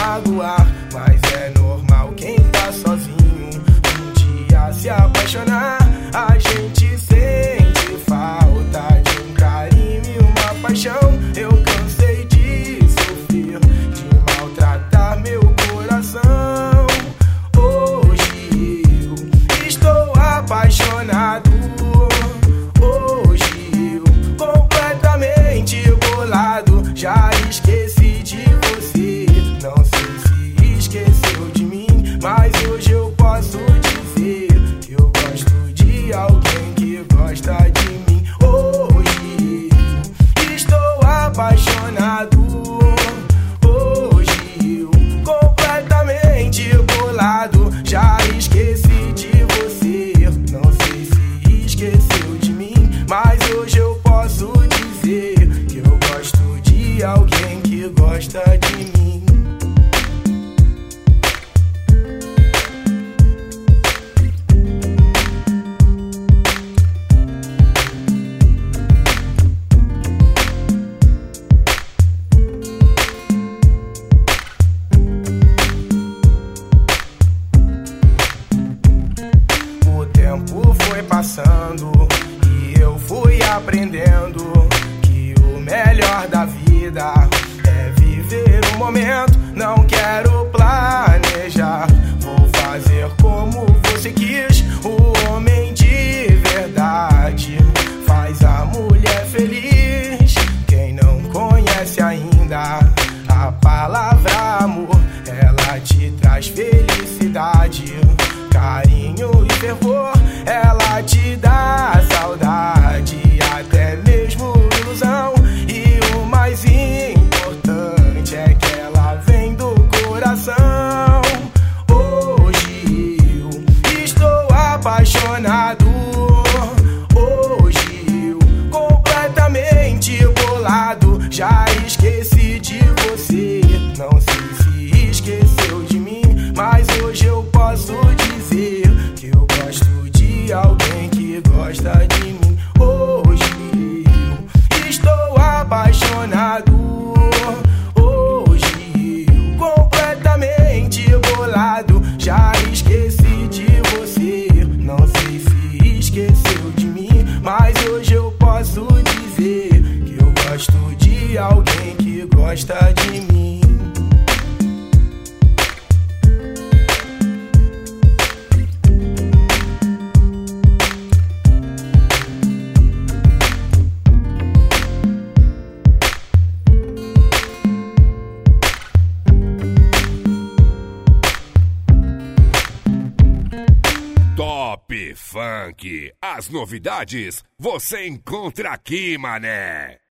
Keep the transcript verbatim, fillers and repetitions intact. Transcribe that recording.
magoar, mas é normal quem tá sozinho um dia se apaixonar. A gente sente falta de um carinho e uma paixão. Eu cansei de sofrer, de maltratar meu coração. Hoje eu estou apaixonado. Hoje eu completamente bolado. Já esqueci de você, não sei se esqueceu de mim, mas hoje eu posso dizer que eu gosto de alguém que gosta de mim. Hoje estou apaixonado. Hoje eu completamente bolado. Já esqueci de você, não sei se esqueceu de mim, mas hoje eu posso dizer que eu gosto de alguém que gosta de mim. O tempo foi passando e eu fui aprendendo que o melhor da vida é viver o momento. Não quero planejar, vou fazer como você quis. O homem de verdade faz a mulher feliz. Quem não conhece ainda a palavra amor, ela te traz felicidade, carinho e fervor. Ela te dá saudade, até mesmo ilusão. E o mais importante é que ela vem do coração. Hoje eu estou apaixonado. Hoje eu completamente bolado. Já esqueci de você, não sei se esqueceu de mim, mas hoje eu posso dizer que eu gosto de alguém que gosta de mim. Hoje eu estou apaixonado. Hoje eu completamente bolado. Já esqueci de você, não sei se esqueceu de mim, mas hoje eu posso dizer que eu gosto de alguém que gosta de mim. Top Funk, as novidades você encontra aqui, mané.